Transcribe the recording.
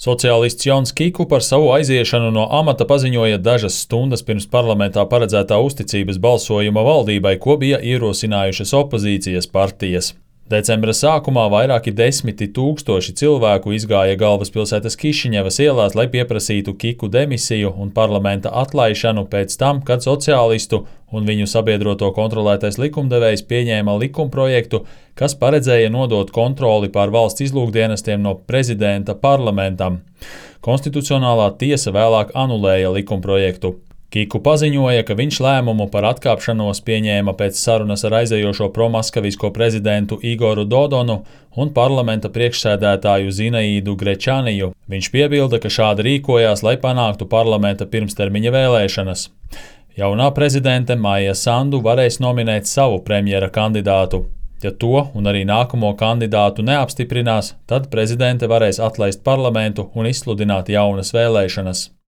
Sociālists Jons Kiku par savu aiziešanu no amata paziņoja dažas stundas pirms parlamentā paredzētā uzticības balsojuma valdībai, ko bija ierosinājušas opozīcijas partijas. Decembra sākumā vairāki desmiti tūkstoši cilvēku izgāja galvaspilsētas Kišiņevas ielās, lai pieprasītu Kiku demisiju un parlamenta atlaišanu pēc tam, kad sociālistu un viņu sabiedroto kontrolētais likumdevējs pieņēma likumprojektu, kas paredzēja nodot kontroli pār valsts izlūkdienestiem no prezidenta parlamentam. Konstitucionālā tiesa vēlāk anulēja likumprojektu. Kiku paziņoja, ka viņš lēmumu par atkāpšanos pieņēma pēc sarunas ar aizējošo promaskavisko prezidentu Igoru Dodonu un parlamenta priekšsēdētāju Zinaīdu Grečaniju. Viņš piebilda, ka šādi rīkojās, lai panāktu parlamenta pirmstermiņa vēlēšanas. Jaunā prezidente Maija Sandu varēs nominēt savu premjera kandidātu. Ja to un arī nākamo kandidātu neapstiprinās, tad prezidente varēs atlaist parlamentu un izsludināt jaunas vēlēšanas.